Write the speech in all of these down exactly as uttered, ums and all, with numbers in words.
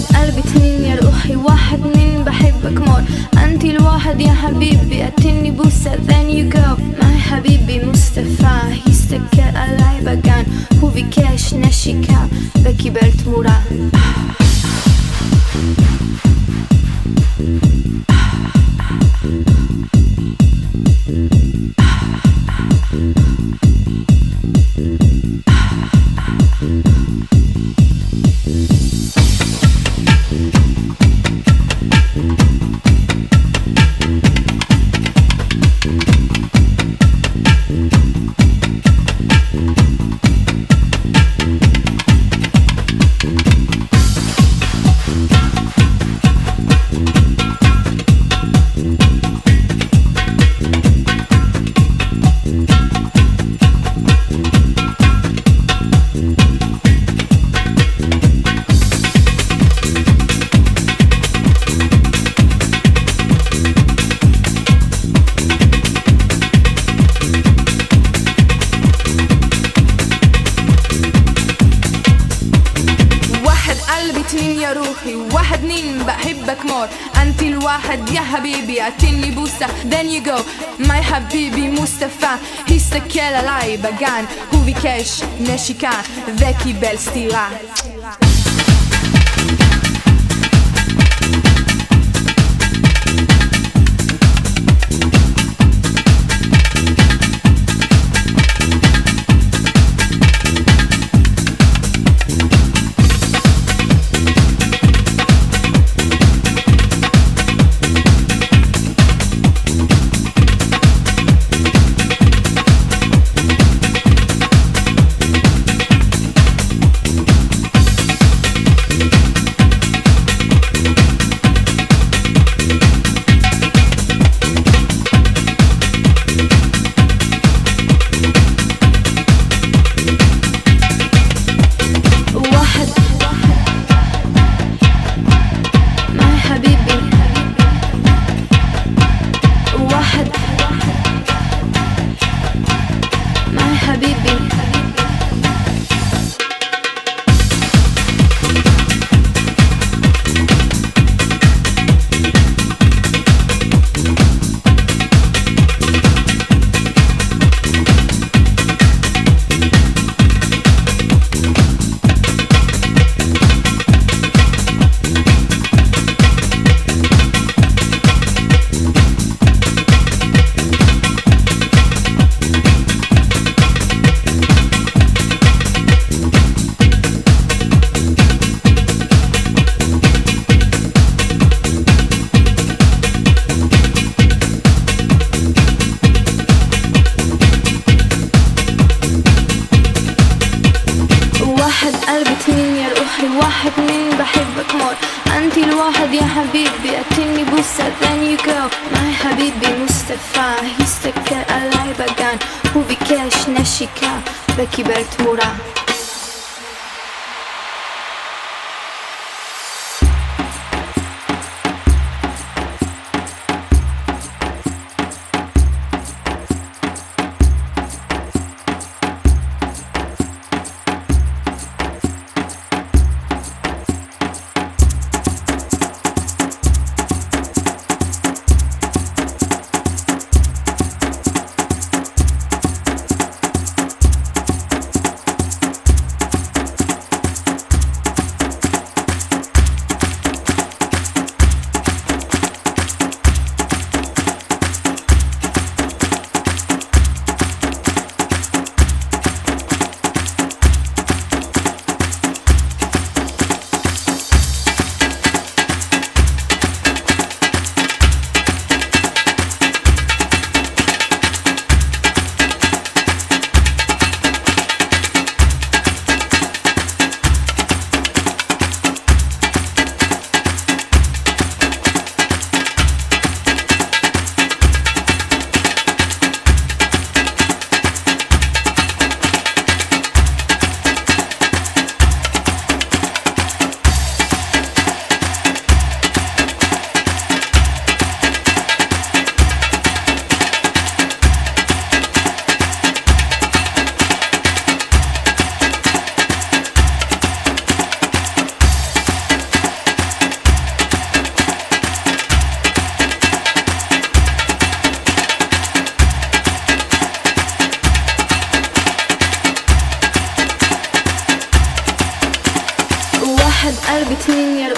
قلبي اتنين يا روحي، واحد اتنين بحبك مور. انت الواحد يا حبيبي، اتني بوسة then you go. معي حبيبي مصطفى يستكر اللعبة كان هو في كاش نشيكا بكي بلت مورا. اتنين يا روحي، واحد اتنين بحبك مور. انت الواحد يا حبيبي، اتني بوسة then you go. معي حبيبي مصطفى يستكل اللعبة كان هو في كاش نشيكا ذكي بالستيرا. قلبي اتنين يا روحي، واحد اتنين بحبك مور. انت الواحد يا حبيبي، اتني بوسة then you go. معي حبيبي مصطفى يستكر اللعبة كان هو في كاش نشيكا بكي بلت مورا.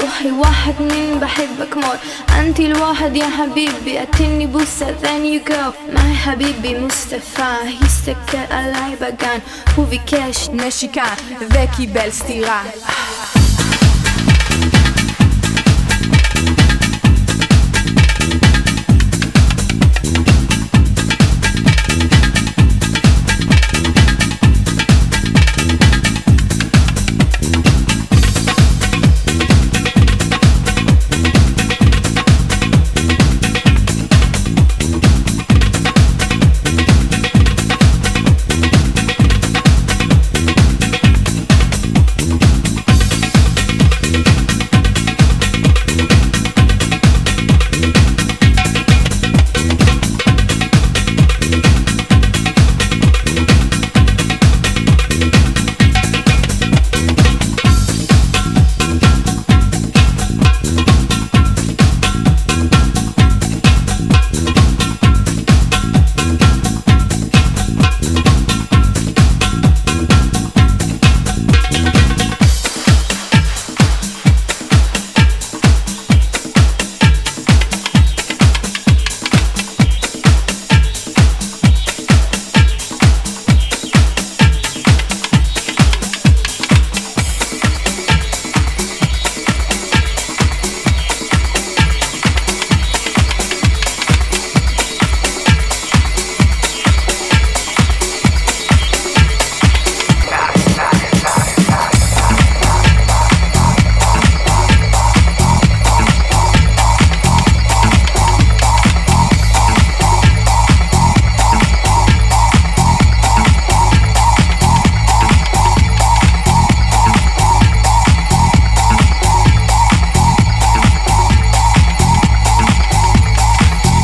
روحي واحد اتنين بحبك مور. انتي الواحد يا حبيبي اتني بوسة then you go. معي حبيبي مصطفى يستكر עליי בגן וביקש נשיקה וקיבל סטירה.